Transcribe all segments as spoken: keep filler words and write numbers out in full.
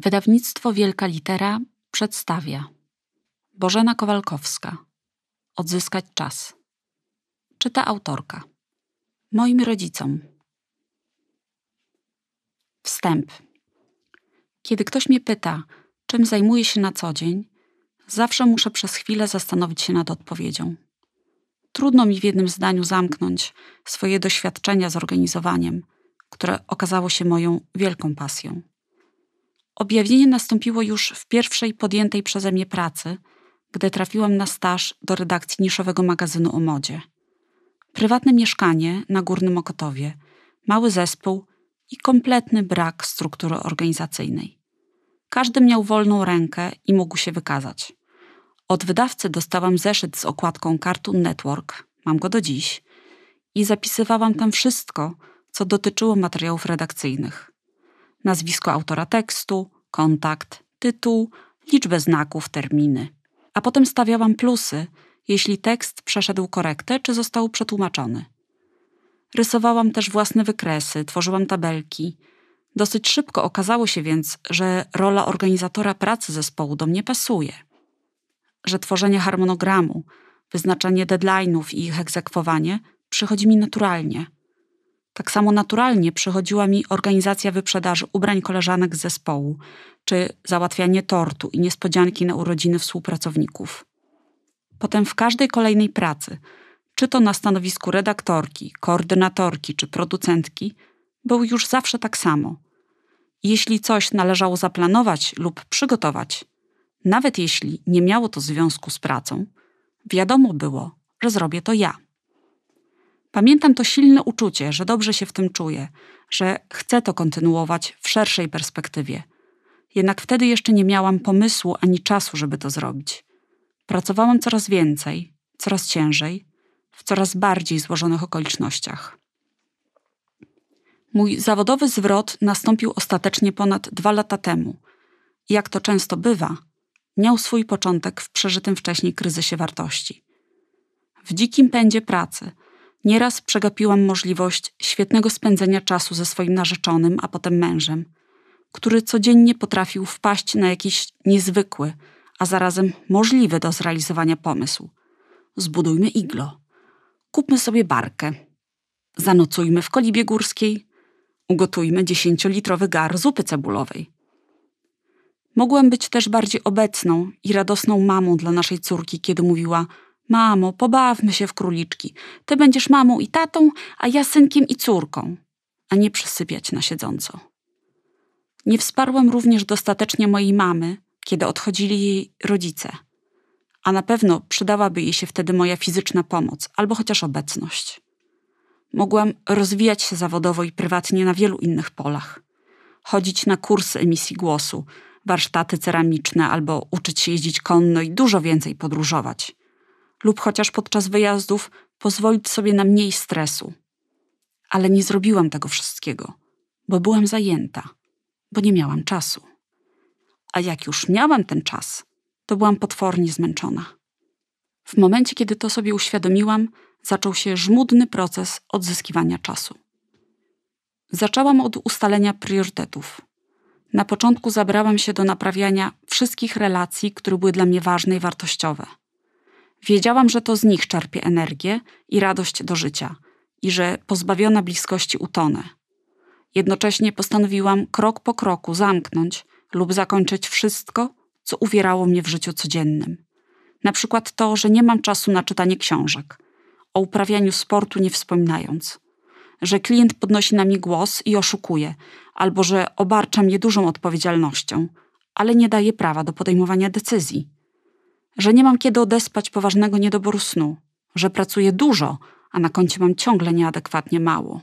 Wydawnictwo Wielka Litera przedstawia Bożena Kowalkowska. Odzyskać czas. Czyta autorka. Moim rodzicom. Wstęp. Kiedy ktoś mnie pyta, czym zajmuję się na co dzień, zawsze muszę przez chwilę zastanowić się nad odpowiedzią. Trudno mi w jednym zdaniu zamknąć swoje doświadczenia z organizowaniem, które okazało się moją wielką pasją. Objawienie nastąpiło już w pierwszej podjętej przeze mnie pracy, gdy trafiłam na staż do redakcji niszowego magazynu o modzie. Prywatne mieszkanie na Górnym Okotowie, mały zespół i kompletny brak struktury organizacyjnej. Każdy miał wolną rękę i mógł się wykazać. Od wydawcy dostałam zeszyt z okładką Cartoon Network, mam go do dziś, i zapisywałam tam wszystko, co dotyczyło materiałów redakcyjnych. Nazwisko autora tekstu, kontakt, tytuł, liczbę znaków, terminy. A potem stawiałam plusy, jeśli tekst przeszedł korektę czy został przetłumaczony. Rysowałam też własne wykresy, tworzyłam tabelki. Dosyć szybko okazało się więc, że rola organizatora pracy zespołu do mnie pasuje. Że tworzenie harmonogramu, wyznaczanie deadline'ów i ich egzekwowanie przychodzi mi naturalnie. Tak samo naturalnie przychodziła mi organizacja wyprzedaży ubrań koleżanek z zespołu, czy załatwianie tortu i niespodzianki na urodziny współpracowników. Potem w każdej kolejnej pracy, czy to na stanowisku redaktorki, koordynatorki czy producentki, było już zawsze tak samo. Jeśli coś należało zaplanować lub przygotować, nawet jeśli nie miało to związku z pracą, wiadomo było, że zrobię to ja. Pamiętam to silne uczucie, że dobrze się w tym czuję, że chcę to kontynuować w szerszej perspektywie. Jednak wtedy jeszcze nie miałam pomysłu ani czasu, żeby to zrobić. Pracowałam coraz więcej, coraz ciężej, w coraz bardziej złożonych okolicznościach. Mój zawodowy zwrot nastąpił ostatecznie ponad dwa lata temu. I jak to często bywa, miał swój początek w przeżytym wcześniej kryzysie wartości. W dzikim pędzie pracy nieraz przegapiłam możliwość świetnego spędzenia czasu ze swoim narzeczonym, a potem mężem, który codziennie potrafił wpaść na jakiś niezwykły, a zarazem możliwy do zrealizowania pomysł. Zbudujmy iglo, kupmy sobie barkę, zanocujmy w kolibie górskiej, ugotujmy dziesięciolitrowy gar zupy cebulowej. Mogłam być też bardziej obecną i radosną mamą dla naszej córki, kiedy mówiła: mamo, pobawmy się w króliczki. Ty będziesz mamą i tatą, a ja synkiem i córką. A nie przysypiać na siedząco. Nie wsparłam również dostatecznie mojej mamy, kiedy odchodzili jej rodzice. A na pewno przydałaby jej się wtedy moja fizyczna pomoc, albo chociaż obecność. Mogłam rozwijać się zawodowo i prywatnie na wielu innych polach. Chodzić na kursy emisji głosu, warsztaty ceramiczne, albo uczyć się jeździć konno i dużo więcej podróżować. Lub chociaż podczas wyjazdów pozwolić sobie na mniej stresu. Ale nie zrobiłam tego wszystkiego, bo byłam zajęta, bo nie miałam czasu. A jak już miałam ten czas, to byłam potwornie zmęczona. W momencie, kiedy to sobie uświadomiłam, zaczął się żmudny proces odzyskiwania czasu. Zaczęłam od ustalenia priorytetów. Na początku zabrałam się do naprawiania wszystkich relacji, które były dla mnie ważne i wartościowe. Wiedziałam, że to z nich czerpię energię i radość do życia i że pozbawiona bliskości utonę. Jednocześnie postanowiłam krok po kroku zamknąć lub zakończyć wszystko, co uwierało mnie w życiu codziennym. Na przykład to, że nie mam czasu na czytanie książek, o uprawianiu sportu nie wspominając, że klient podnosi na mnie głos i oszukuje, albo że obarcza mnie dużą odpowiedzialnością, ale nie daje prawa do podejmowania decyzji. Że nie mam kiedy odespać poważnego niedoboru snu, że pracuję dużo, a na koncie mam ciągle nieadekwatnie mało.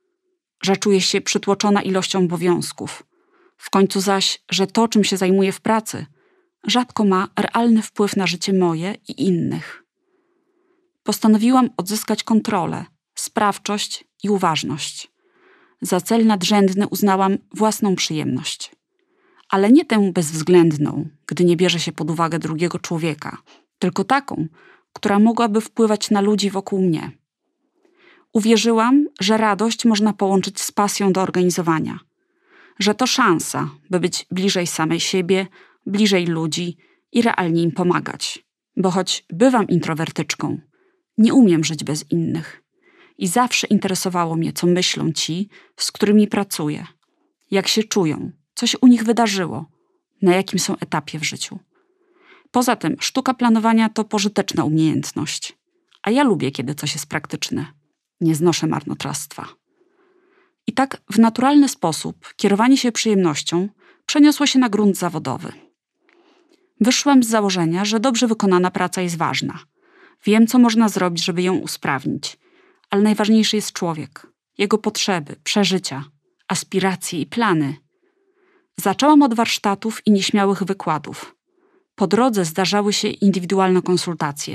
Że czuję się przytłoczona ilością obowiązków. W końcu zaś, że to, czym się zajmuję w pracy, rzadko ma realny wpływ na życie moje i innych. Postanowiłam odzyskać kontrolę, sprawczość i uważność. Za cel nadrzędny uznałam własną przyjemność. Ale nie tę bezwzględną, gdy nie bierze się pod uwagę drugiego człowieka, tylko taką, która mogłaby wpływać na ludzi wokół mnie. Uwierzyłam, że radość można połączyć z pasją do organizowania, że to szansa, by być bliżej samej siebie, bliżej ludzi i realnie im pomagać. Bo choć bywam introwertyczką, nie umiem żyć bez innych. I zawsze interesowało mnie, co myślą ci, z którymi pracuję, jak się czują, co się u nich wydarzyło, na jakim są etapie w życiu. Poza tym sztuka planowania to pożyteczna umiejętność, a ja lubię, kiedy coś jest praktyczne. Nie znoszę marnotrawstwa. I tak w naturalny sposób kierowanie się przyjemnością przeniosło się na grunt zawodowy. Wyszłam z założenia, że dobrze wykonana praca jest ważna. Wiem, co można zrobić, żeby ją usprawnić, ale najważniejszy jest człowiek, jego potrzeby, przeżycia, aspiracje i plany. Zaczęłam od warsztatów i nieśmiałych wykładów. Po drodze zdarzały się indywidualne konsultacje.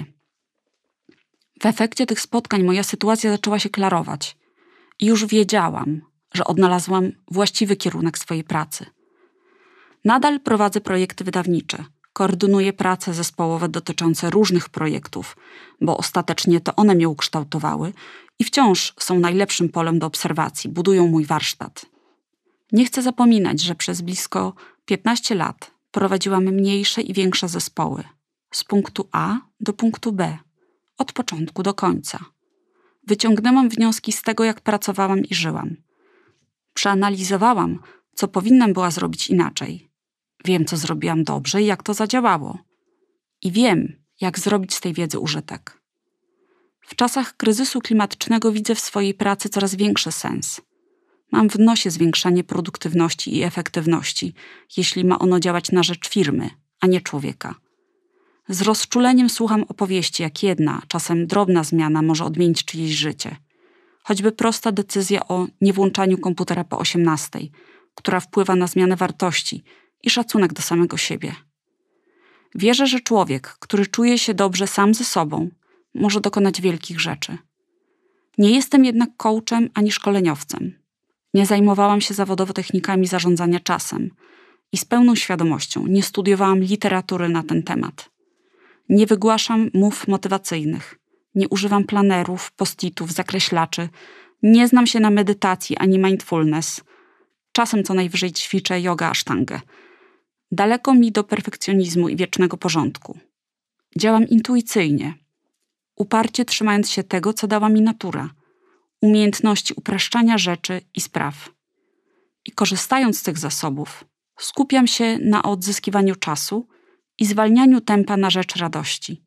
W efekcie tych spotkań moja sytuacja zaczęła się klarować i już wiedziałam, że odnalazłam właściwy kierunek swojej pracy. Nadal prowadzę projekty wydawnicze, koordynuję prace zespołowe dotyczące różnych projektów, bo ostatecznie to one mnie ukształtowały i wciąż są najlepszym polem do obserwacji, budują mój warsztat. Nie chcę zapominać, że przez blisko piętnaście lat prowadziłam mniejsze i większe zespoły, z punktu A do punktu B, od początku do końca. Wyciągnęłam wnioski z tego, jak pracowałam i żyłam. Przeanalizowałam, co powinnam była zrobić inaczej. Wiem, co zrobiłam dobrze i jak to zadziałało. I wiem, jak zrobić z tej wiedzy użytek. W czasach kryzysu klimatycznego widzę w swojej pracy coraz większy sens. Mam w nosie zwiększanie produktywności i efektywności, jeśli ma ono działać na rzecz firmy, a nie człowieka. Z rozczuleniem słucham opowieści, jak jedna, czasem drobna zmiana może odmienić czyjeś życie. Choćby prosta decyzja o niewłączaniu komputera po osiemnastej, która wpływa na zmianę wartości i szacunek do samego siebie. Wierzę, że człowiek, który czuje się dobrze sam ze sobą, może dokonać wielkich rzeczy. Nie jestem jednak coachem ani szkoleniowcem. Nie zajmowałam się zawodowo technikami zarządzania czasem i z pełną świadomością nie studiowałam literatury na ten temat. Nie wygłaszam mów motywacyjnych, nie używam planerów, post-itów, zakreślaczy, nie znam się na medytacji ani mindfulness. Czasem co najwyżej ćwiczę jogę asztangę. Daleko mi do perfekcjonizmu i wiecznego porządku. Działam intuicyjnie, uparcie trzymając się tego, co dała mi natura, umiejętności upraszczania rzeczy i spraw. I korzystając z tych zasobów, skupiam się na odzyskiwaniu czasu i zwalnianiu tempa na rzecz radości.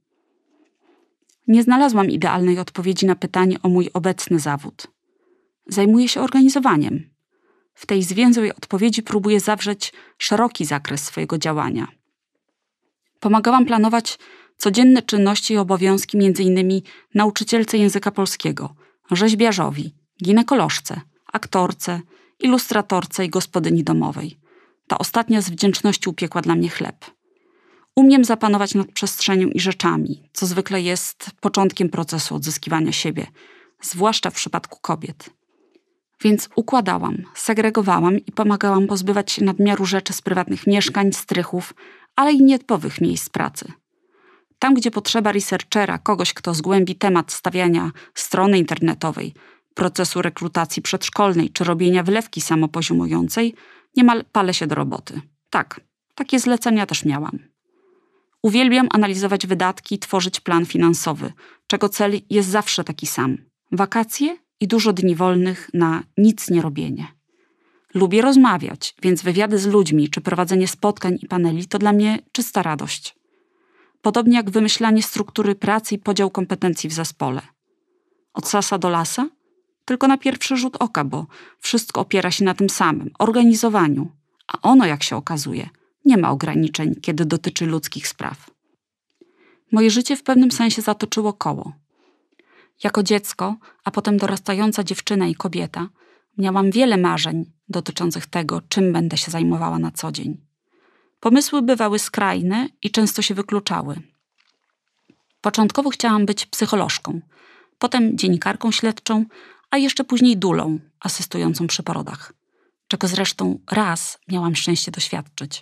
Nie znalazłam idealnej odpowiedzi na pytanie o mój obecny zawód. Zajmuję się organizowaniem. W tej zwięzłej odpowiedzi próbuję zawrzeć szeroki zakres swojego działania. Pomagałam planować codzienne czynności i obowiązki między innymi nauczycielce języka polskiego, rzeźbiarzowi, ginekolożce, aktorce, ilustratorce i gospodyni domowej. Ta ostatnia z wdzięczności upiekła dla mnie chleb. Umiem zapanować nad przestrzenią i rzeczami, co zwykle jest początkiem procesu odzyskiwania siebie, zwłaszcza w przypadku kobiet. Więc układałam, segregowałam i pomagałam pozbywać się nadmiaru rzeczy z prywatnych mieszkań, strychów, ale i nietypowych miejsc pracy. Tam, gdzie potrzeba researchera, kogoś, kto zgłębi temat stawiania strony internetowej, procesu rekrutacji przedszkolnej czy robienia wylewki samopoziomującej, niemal palę się do roboty. Tak, takie zlecenia też miałam. Uwielbiam analizować wydatki, tworzyć plan finansowy, czego cel jest zawsze taki sam. Wakacje i dużo dni wolnych na nic nie robienie. Lubię rozmawiać, więc wywiady z ludźmi czy prowadzenie spotkań i paneli to dla mnie czysta radość. Podobnie jak wymyślanie struktury pracy i podział kompetencji w zespole. Od sasa do lasa? Tylko na pierwszy rzut oka, bo wszystko opiera się na tym samym, organizowaniu. A ono, jak się okazuje, nie ma ograniczeń, kiedy dotyczy ludzkich spraw. Moje życie w pewnym sensie zatoczyło koło. Jako dziecko, a potem dorastająca dziewczyna i kobieta, miałam wiele marzeń dotyczących tego, czym będę się zajmowała na co dzień. Pomysły bywały skrajne i często się wykluczały. Początkowo chciałam być psycholożką, potem dziennikarką śledczą, a jeszcze później dulą asystującą przy porodach, czego zresztą raz miałam szczęście doświadczyć.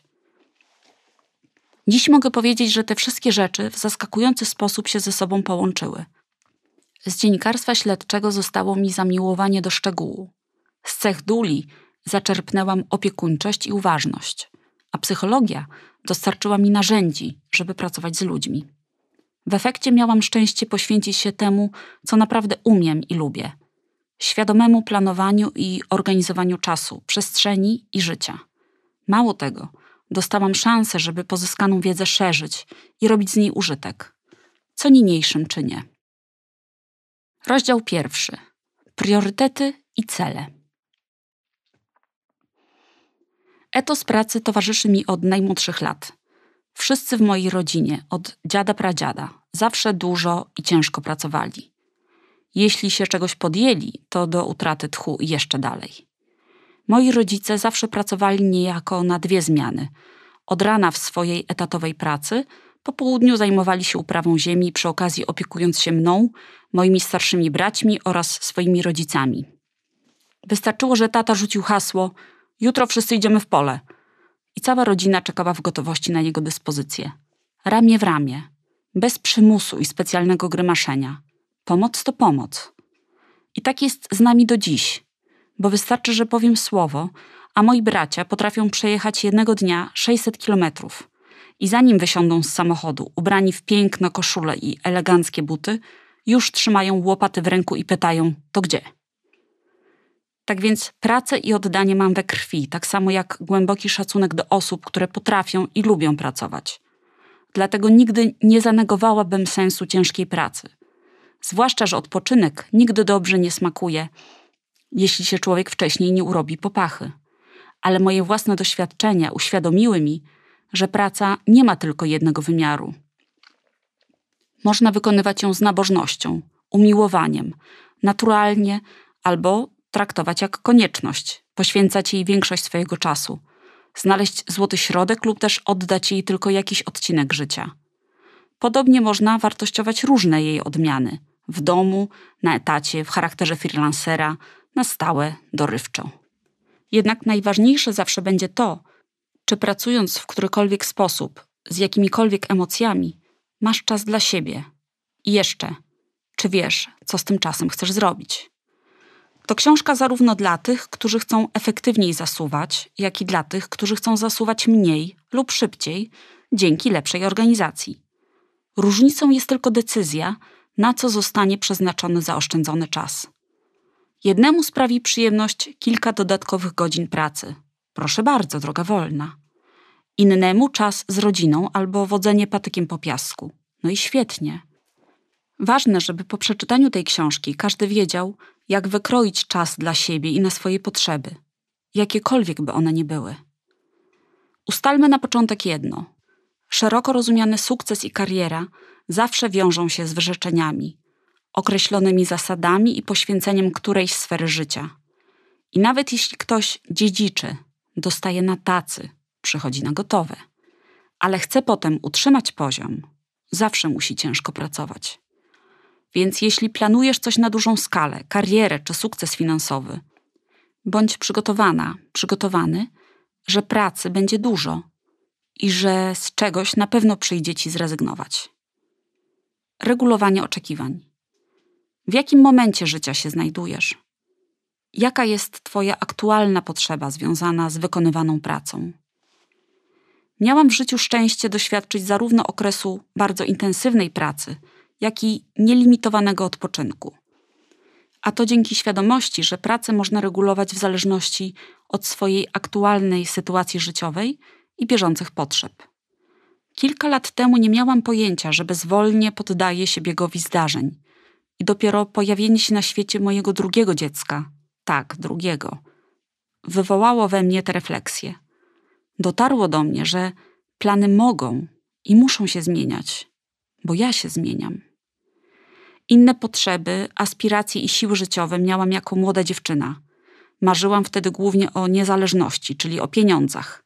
Dziś mogę powiedzieć, że te wszystkie rzeczy w zaskakujący sposób się ze sobą połączyły. Z dziennikarstwa śledczego zostało mi zamiłowanie do szczegółu. Z cech duli zaczerpnęłam opiekuńczość i uważność, a psychologia dostarczyła mi narzędzi, żeby pracować z ludźmi. W efekcie miałam szczęście poświęcić się temu, co naprawdę umiem i lubię. Świadomemu planowaniu i organizowaniu czasu, przestrzeni i życia. Mało tego, dostałam szansę, żeby pozyskaną wiedzę szerzyć i robić z niej użytek, co niniejszym czynię. Rozdział pierwszy. Priorytety i cele. Etos pracy towarzyszy mi od najmłodszych lat. Wszyscy w mojej rodzinie, od dziada pradziada, zawsze dużo i ciężko pracowali. Jeśli się czegoś podjęli, to do utraty tchu i jeszcze dalej. Moi rodzice zawsze pracowali niejako na dwie zmiany. Od rana w swojej etatowej pracy, po południu zajmowali się uprawą ziemi, przy okazji opiekując się mną, moimi starszymi braćmi oraz swoimi rodzicami. Wystarczyło, że tata rzucił hasło: jutro wszyscy idziemy w pole. I cała rodzina czekała w gotowości na jego dyspozycję. Ramię w ramię, bez przymusu i specjalnego grymaszenia. Pomoc to pomoc. I tak jest z nami do dziś, bo wystarczy, że powiem słowo, a moi bracia potrafią przejechać jednego dnia sześćset kilometrów. I zanim wysiądą z samochodu, ubrani w piękne koszule i eleganckie buty, już trzymają łopaty w ręku i pytają: to gdzie? Tak więc pracę i oddanie mam we krwi, tak samo jak głęboki szacunek do osób, które potrafią i lubią pracować. Dlatego nigdy nie zanegowałabym sensu ciężkiej pracy. Zwłaszcza, że odpoczynek nigdy dobrze nie smakuje, jeśli się człowiek wcześniej nie urobi popachy. Ale moje własne doświadczenia uświadomiły mi, że praca nie ma tylko jednego wymiaru. Można wykonywać ją z nabożnością, umiłowaniem, naturalnie albo traktować jak konieczność, poświęcać jej większość swojego czasu, znaleźć złoty środek lub też oddać jej tylko jakiś odcinek życia. Podobnie można wartościować różne jej odmiany – w domu, na etacie, w charakterze freelancera, na stałe, dorywczo. Jednak najważniejsze zawsze będzie to, czy pracując w którykolwiek sposób, z jakimikolwiek emocjami, masz czas dla siebie. I jeszcze, czy wiesz, co z tym czasem chcesz zrobić? To książka zarówno dla tych, którzy chcą efektywniej zasuwać, jak i dla tych, którzy chcą zasuwać mniej lub szybciej dzięki lepszej organizacji. Różnicą jest tylko decyzja, na co zostanie przeznaczony zaoszczędzony czas. Jednemu sprawi przyjemność kilka dodatkowych godzin pracy. Proszę bardzo, droga wolna. Innemu czas z rodziną albo wodzenie patykiem po piasku. No i świetnie. Ważne, żeby po przeczytaniu tej książki każdy wiedział, jak wykroić czas dla siebie i na swoje potrzeby, jakiekolwiek by one nie były. Ustalmy na początek jedno. Szeroko rozumiany sukces i kariera zawsze wiążą się z wyrzeczeniami, określonymi zasadami i poświęceniem którejś sfery życia. I nawet jeśli ktoś dziedziczy, dostaje na tacy, przychodzi na gotowe, ale chce potem utrzymać poziom, zawsze musi ciężko pracować. Więc jeśli planujesz coś na dużą skalę, karierę czy sukces finansowy, bądź przygotowana, przygotowany, że pracy będzie dużo i że z czegoś na pewno przyjdzie ci zrezygnować. Regulowanie oczekiwań. W jakim momencie życia się znajdujesz? Jaka jest twoja aktualna potrzeba związana z wykonywaną pracą? Miałam w życiu szczęście doświadczyć zarówno okresu bardzo intensywnej pracy, jak i nielimitowanego odpoczynku. A to dzięki świadomości, że pracę można regulować w zależności od swojej aktualnej sytuacji życiowej i bieżących potrzeb. Kilka lat temu nie miałam pojęcia, że bezwolnie poddaję się biegowi zdarzeń i dopiero pojawienie się na świecie mojego drugiego dziecka, tak, drugiego, wywołało we mnie te refleksje. Dotarło do mnie, że plany mogą i muszą się zmieniać, bo ja się zmieniam. Inne potrzeby, aspiracje i siły życiowe miałam jako młoda dziewczyna. Marzyłam wtedy głównie o niezależności, czyli o pieniądzach.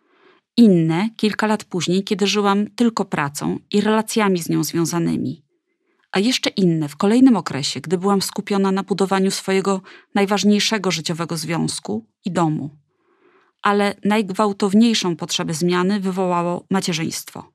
Inne kilka lat później, kiedy żyłam tylko pracą i relacjami z nią związanymi. A jeszcze inne w kolejnym okresie, gdy byłam skupiona na budowaniu swojego najważniejszego życiowego związku i domu. Ale najgwałtowniejszą potrzebę zmiany wywołało macierzyństwo.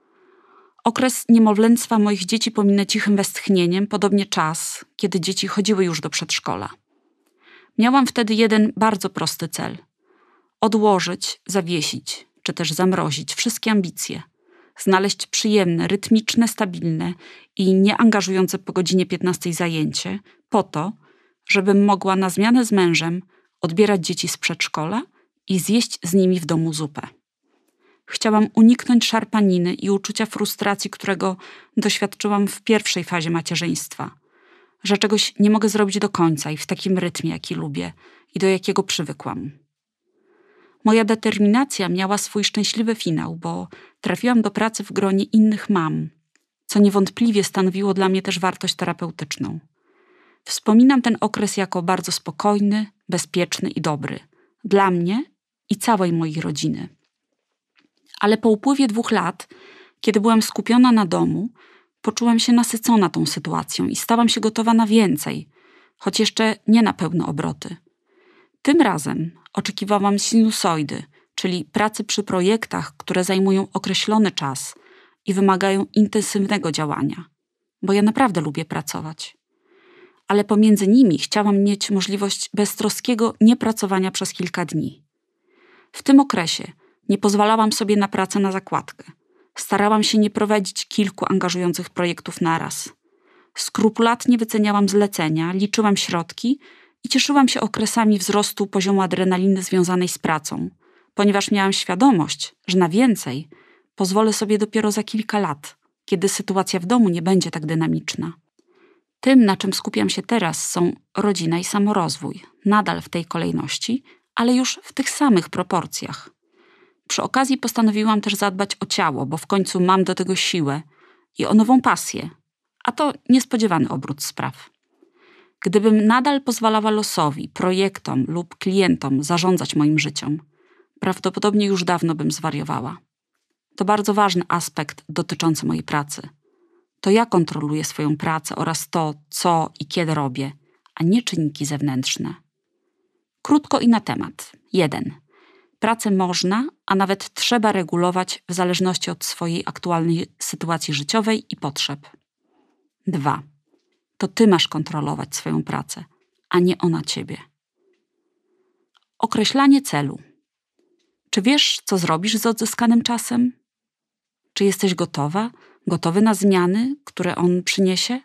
Okres niemowlęctwa moich dzieci pominę cichym westchnieniem, podobnie czas, kiedy dzieci chodziły już do przedszkola. Miałam wtedy jeden bardzo prosty cel. Odłożyć, zawiesić, czy też zamrozić wszystkie ambicje. Znaleźć przyjemne, rytmiczne, stabilne i nieangażujące po godzinie piętnastej zajęcie po to, żebym mogła na zmianę z mężem odbierać dzieci z przedszkola i zjeść z nimi w domu zupę. Chciałam uniknąć szarpaniny i uczucia frustracji, którego doświadczyłam w pierwszej fazie macierzyństwa. Że czegoś nie mogę zrobić do końca i w takim rytmie, jaki lubię i do jakiego przywykłam. Moja determinacja miała swój szczęśliwy finał, bo trafiłam do pracy w gronie innych mam, co niewątpliwie stanowiło dla mnie też wartość terapeutyczną. Wspominam ten okres jako bardzo spokojny, bezpieczny i dobry. Dla mnie i całej mojej rodziny. Ale po upływie dwóch lat, kiedy byłam skupiona na domu, poczułam się nasycona tą sytuacją i stałam się gotowa na więcej, choć jeszcze nie na pełne obroty. Tym razem oczekiwałam sinusoidy, czyli pracy przy projektach, które zajmują określony czas i wymagają intensywnego działania, bo ja naprawdę lubię pracować. Ale pomiędzy nimi chciałam mieć możliwość beztroskiego niepracowania przez kilka dni. W tym okresie nie pozwalałam sobie na pracę na zakładkę. Starałam się nie prowadzić kilku angażujących projektów naraz. Skrupulatnie wyceniałam zlecenia, liczyłam środki i cieszyłam się okresami wzrostu poziomu adrenaliny związanej z pracą, ponieważ miałam świadomość, że na więcej pozwolę sobie dopiero za kilka lat, kiedy sytuacja w domu nie będzie tak dynamiczna. Tym, na czym skupiam się teraz, są rodzina i samorozwój, nadal w tej kolejności, ale już w tych samych proporcjach. Przy okazji postanowiłam też zadbać o ciało, bo w końcu mam do tego siłę i o nową pasję, a to niespodziewany obrót spraw. Gdybym nadal pozwalała losowi, projektom lub klientom zarządzać moim życiem, prawdopodobnie już dawno bym zwariowała. To bardzo ważny aspekt dotyczący mojej pracy. To ja kontroluję swoją pracę oraz to, co i kiedy robię, a nie czynniki zewnętrzne. Krótko i na temat. jeden. Pracę można, a nawet trzeba regulować w zależności od swojej aktualnej sytuacji życiowej i potrzeb. dwa. To ty masz kontrolować swoją pracę, a nie ona ciebie. Określanie celu. Czy wiesz, co zrobisz z odzyskanym czasem? Czy jesteś gotowa, gotowy na zmiany, które on przyniesie?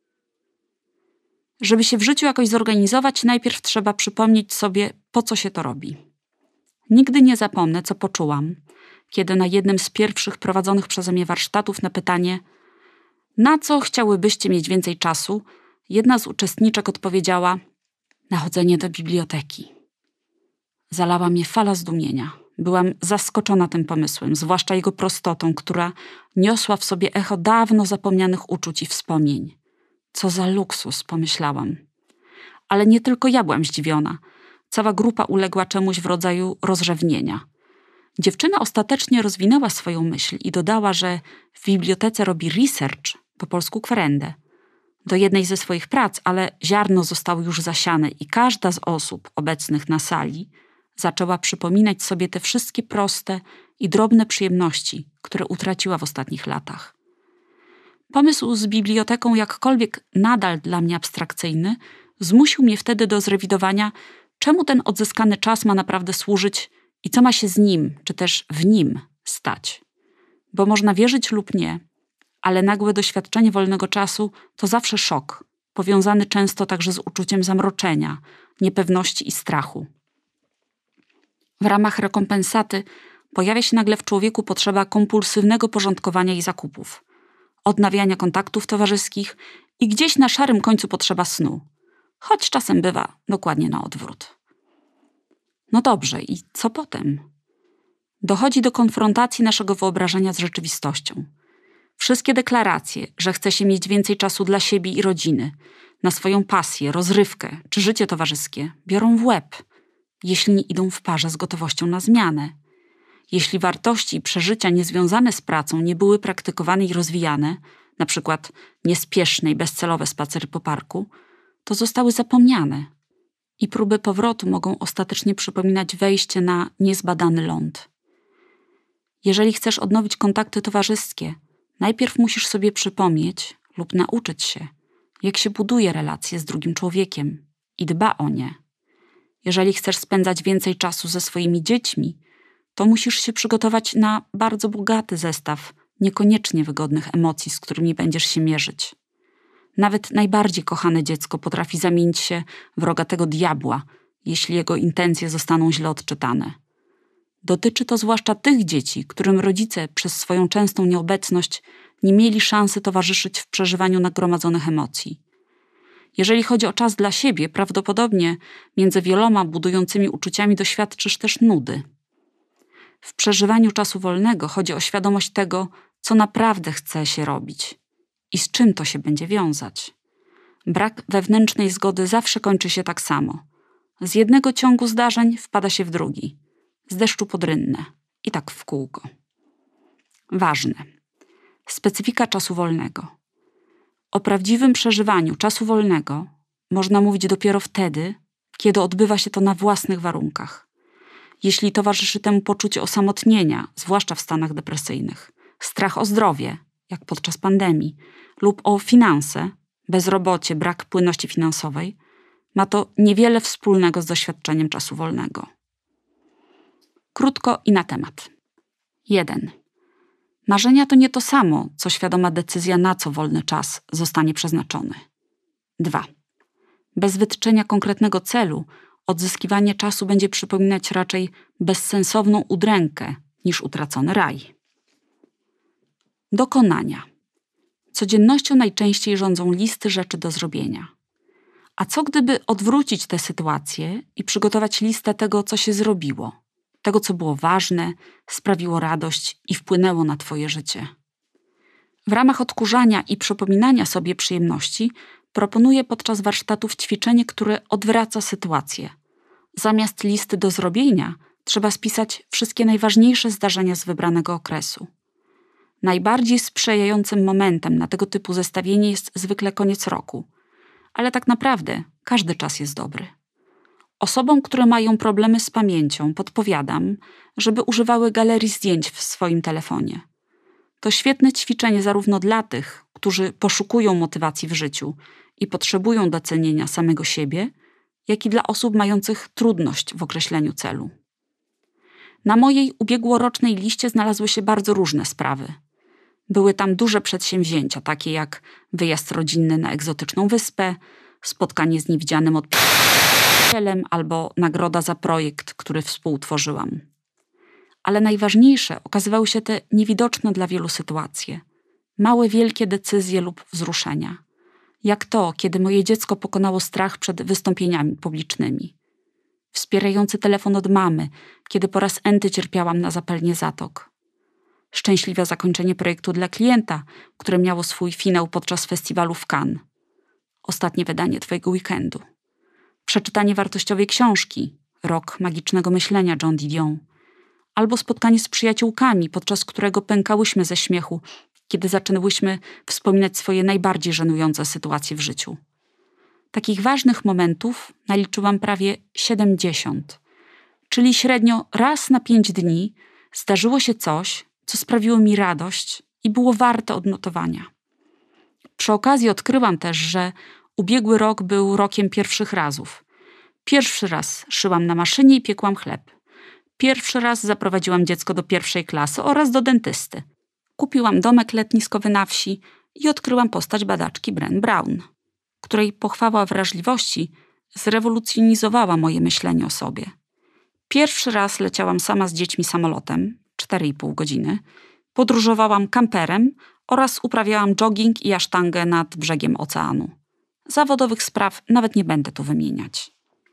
Żeby się w życiu jakoś zorganizować, najpierw trzeba przypomnieć sobie, po co się to robi. Nigdy nie zapomnę, co poczułam, kiedy na jednym z pierwszych prowadzonych przeze mnie warsztatów na pytanie, na co chciałybyście mieć więcej czasu, jedna z uczestniczek odpowiedziała, na chodzenie do biblioteki. Zalała mnie fala zdumienia. Byłam zaskoczona tym pomysłem, zwłaszcza jego prostotą, która niosła w sobie echo dawno zapomnianych uczuć i wspomnień. Co za luksus, pomyślałam. Ale nie tylko ja byłam zdziwiona. Cała grupa uległa czemuś w rodzaju rozrzewnienia. Dziewczyna ostatecznie rozwinęła swoją myśl i dodała, że w bibliotece robi research, po polsku kwerendę, do jednej ze swoich prac, ale ziarno zostało już zasiane i każda z osób obecnych na sali zaczęła przypominać sobie te wszystkie proste i drobne przyjemności, które utraciła w ostatnich latach. Pomysł z biblioteką, jakkolwiek nadal dla mnie abstrakcyjny, zmusił mnie wtedy do zrewidowania, czemu ten odzyskany czas ma naprawdę służyć i co ma się z nim, czy też w nim stać. Bo można wierzyć lub nie, ale nagłe doświadczenie wolnego czasu to zawsze szok, powiązany często także z uczuciem zamroczenia, niepewności i strachu. W ramach rekompensaty pojawia się nagle w człowieku potrzeba kompulsywnego porządkowania jej zakupów, odnawiania kontaktów towarzyskich i gdzieś na szarym końcu potrzeba snu, choć czasem bywa dokładnie na odwrót. No dobrze, i co potem? Dochodzi do konfrontacji naszego wyobrażenia z rzeczywistością. Wszystkie deklaracje, że chce się mieć więcej czasu dla siebie i rodziny, na swoją pasję, rozrywkę czy życie towarzyskie, biorą w łeb, jeśli nie idą w parze z gotowością na zmianę. Jeśli wartości i przeżycia niezwiązane z pracą nie były praktykowane i rozwijane, na przykład niespieszne i bezcelowe spacery po parku, to zostały zapomniane i próby powrotu mogą ostatecznie przypominać wejście na niezbadany ląd. Jeżeli chcesz odnowić kontakty towarzyskie, najpierw musisz sobie przypomnieć lub nauczyć się, jak się buduje relacje z drugim człowiekiem i dba o nie. Jeżeli chcesz spędzać więcej czasu ze swoimi dziećmi, to musisz się przygotować na bardzo bogaty zestaw niekoniecznie wygodnych emocji, z którymi będziesz się mierzyć. Nawet najbardziej kochane dziecko potrafi zamienić się w rogatego diabła, jeśli jego intencje zostaną źle odczytane. Dotyczy to zwłaszcza tych dzieci, którym rodzice przez swoją częstą nieobecność nie mieli szansy towarzyszyć w przeżywaniu nagromadzonych emocji. Jeżeli chodzi o czas dla siebie, prawdopodobnie między wieloma budującymi uczuciami doświadczysz też nudy. W przeżywaniu czasu wolnego chodzi o świadomość tego, co naprawdę chce się robić i z czym to się będzie wiązać. Brak wewnętrznej zgody zawsze kończy się tak samo. Z jednego ciągu zdarzeń wpada się w drugi, z deszczu pod rynnę i tak w kółko. Ważne. Specyfika czasu wolnego. O prawdziwym przeżywaniu czasu wolnego można mówić dopiero wtedy, kiedy odbywa się to na własnych warunkach. Jeśli towarzyszy temu poczucie osamotnienia, zwłaszcza w stanach depresyjnych, strach o zdrowie, jak podczas pandemii, lub o finanse, bezrobocie, brak płynności finansowej, ma to niewiele wspólnego z doświadczeniem czasu wolnego. Krótko i na temat. jeden. Marzenia to nie to samo, co świadoma decyzja, na co wolny czas zostanie przeznaczony. dwa. Bez wytyczenia konkretnego celu odzyskiwanie czasu będzie przypominać raczej bezsensowną udrękę niż utracony raj. Dokonania. Codziennością najczęściej rządzą listy rzeczy do zrobienia. A co gdyby odwrócić tę sytuację i przygotować listę tego, co się zrobiło, tego, co było ważne, sprawiło radość i wpłynęło na twoje życie? W ramach odkurzania i przypominania sobie przyjemności proponuję podczas warsztatów ćwiczenie, które odwraca sytuację. Zamiast listy do zrobienia trzeba spisać wszystkie najważniejsze zdarzenia z wybranego okresu. Najbardziej sprzyjającym momentem na tego typu zestawienie jest zwykle koniec roku, ale tak naprawdę każdy czas jest dobry. Osobom, które mają problemy z pamięcią, podpowiadam, żeby używały galerii zdjęć w swoim telefonie. To świetne ćwiczenie zarówno dla tych, którzy poszukują motywacji w życiu i potrzebują docenienia samego siebie, jak i dla osób mających trudność w określeniu celu. Na mojej ubiegłorocznej liście znalazły się bardzo różne sprawy. Były tam duże przedsięwzięcia, takie jak wyjazd rodzinny na egzotyczną wyspę, spotkanie z niewidzianym odbiorcą albo nagroda za projekt, który współtworzyłam. Ale najważniejsze okazywały się te niewidoczne dla wielu sytuacje. Małe, wielkie decyzje lub wzruszenia. Jak to, kiedy moje dziecko pokonało strach przed wystąpieniami publicznymi. Wspierający telefon od mamy, kiedy po raz enty cierpiałam na zapalenie zatok. Szczęśliwe zakończenie projektu dla klienta, które miało swój finał podczas festiwalu w Cannes. Ostatnie wydanie twojego weekendu. Przeczytanie wartościowej książki, Rok magicznego myślenia John Didion. Albo spotkanie z przyjaciółkami, podczas którego pękałyśmy ze śmiechu, kiedy zaczęłyśmy wspominać swoje najbardziej żenujące sytuacje w życiu. Takich ważnych momentów naliczyłam prawie siedemdziesiąt, czyli średnio raz na pięć dni zdarzyło się coś, co sprawiło mi radość i było warte odnotowania. Przy okazji odkryłam też, że ubiegły rok był rokiem pierwszych razów. Pierwszy raz szyłam na maszynie i piekłam chleb. Pierwszy raz zaprowadziłam dziecko do pierwszej klasy oraz do dentysty. Kupiłam domek letniskowy na wsi i odkryłam postać badaczki Brené Brown, której pochwała wrażliwości zrewolucjonizowała moje myślenie o sobie. Pierwszy raz leciałam sama z dziećmi samolotem, cztery i pół godziny, podróżowałam kamperem oraz uprawiałam jogging i asztangę nad brzegiem oceanu. Zawodowych spraw nawet nie będę tu wymieniać.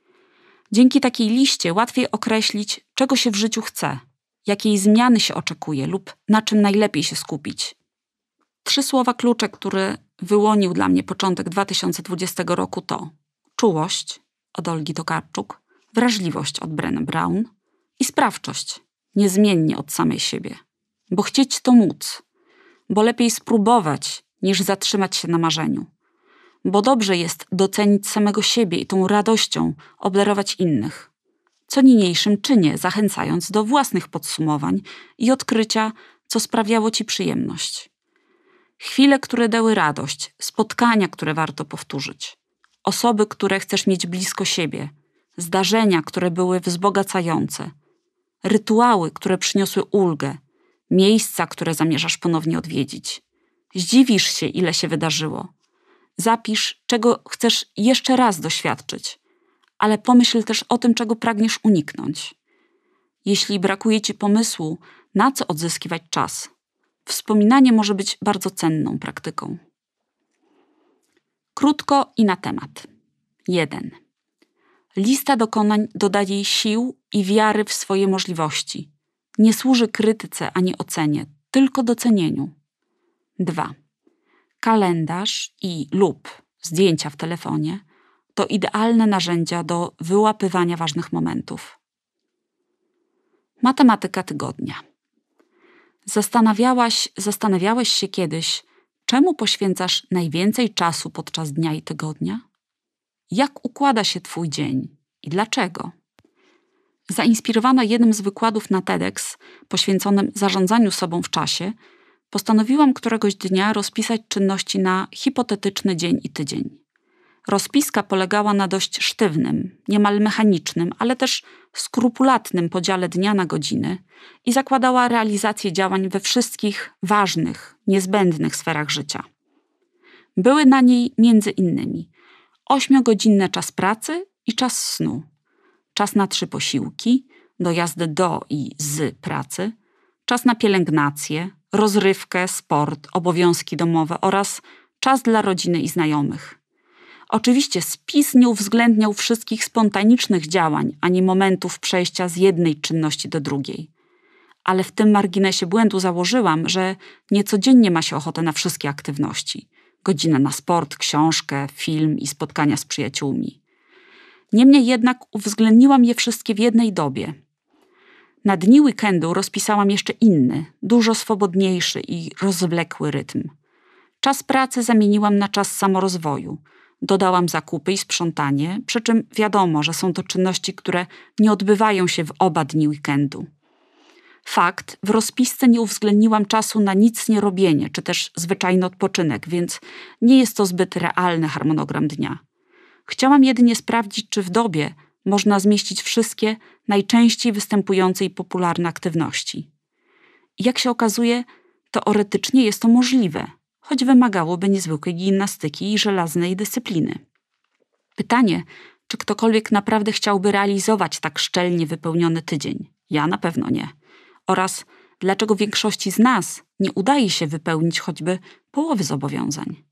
Dzięki takiej liście łatwiej określić, czego się w życiu chce, jakiej zmiany się oczekuje lub na czym najlepiej się skupić. Trzy słowa klucze, które wyłonił dla mnie początek dwa tysiące dwudziestego roku to czułość od Olgi Tokarczuk, wrażliwość od Brené Brown i sprawczość, niezmiennie od samej siebie. Bo chcieć to móc, bo lepiej spróbować niż zatrzymać się na marzeniu. Bo dobrze jest docenić samego siebie i tą radością obdarować innych. Co niniejszym czynię, zachęcając do własnych podsumowań i odkrycia, co sprawiało ci przyjemność. Chwile, które dały radość, spotkania, które warto powtórzyć. Osoby, które chcesz mieć blisko siebie, zdarzenia, które były wzbogacające, rytuały, które przyniosły ulgę, miejsca, które zamierzasz ponownie odwiedzić. Zdziwisz się, ile się wydarzyło. Zapisz, czego chcesz jeszcze raz doświadczyć, ale pomyśl też o tym, czego pragniesz uniknąć. Jeśli brakuje ci pomysłu, na co odzyskiwać czas, wspominanie może być bardzo cenną praktyką. Krótko i na temat. jeden. Lista dokonań dodaje sił i wiary w swoje możliwości. Nie służy krytyce ani ocenie, tylko docenieniu. dwa. Kalendarz i lub zdjęcia w telefonie to idealne narzędzia do wyłapywania ważnych momentów. Matematyka tygodnia. Zastanawiałaś, zastanawiałeś się kiedyś, czemu poświęcasz najwięcej czasu podczas dnia i tygodnia? Jak układa się twój dzień i dlaczego? Zainspirowana jednym z wykładów na TEDx poświęconym zarządzaniu sobą w czasie, postanowiłam któregoś dnia rozpisać czynności na hipotetyczny dzień i tydzień. Rozpiska polegała na dość sztywnym, niemal mechanicznym, ale też skrupulatnym podziale dnia na godziny i zakładała realizację działań we wszystkich ważnych, niezbędnych sferach życia. Były na niej między innymi ośmiogodzinny czas pracy i czas snu, czas na trzy posiłki, dojazdy do i z pracy, czas na pielęgnację, rozrywkę, sport, obowiązki domowe oraz czas dla rodziny i znajomych. Oczywiście spis nie uwzględniał wszystkich spontanicznych działań, ani momentów przejścia z jednej czynności do drugiej. Ale w tym marginesie błędu założyłam, że niecodziennie ma się ochotę na wszystkie aktywności. Godzina na sport, książkę, film i spotkania z przyjaciółmi. Niemniej jednak uwzględniłam je wszystkie w jednej dobie. Na dni weekendu rozpisałam jeszcze inny, dużo swobodniejszy i rozwlekły rytm. Czas pracy zamieniłam na czas samorozwoju. Dodałam zakupy i sprzątanie, przy czym wiadomo, że są to czynności, które nie odbywają się w oba dni weekendu. Fakt, w rozpisce nie uwzględniłam czasu na nic nie robienie, czy też zwyczajny odpoczynek, więc nie jest to zbyt realny harmonogram dnia. Chciałam jedynie sprawdzić, czy w dobie można zmieścić wszystkie najczęściej występujące i popularne aktywności. I jak się okazuje, teoretycznie jest to możliwe, choć wymagałoby niezwykłej gimnastyki i żelaznej dyscypliny. Pytanie, czy ktokolwiek naprawdę chciałby realizować tak szczelnie wypełniony tydzień? Ja na pewno nie. Oraz dlaczego większości z nas nie udaje się wypełnić choćby połowy zobowiązań?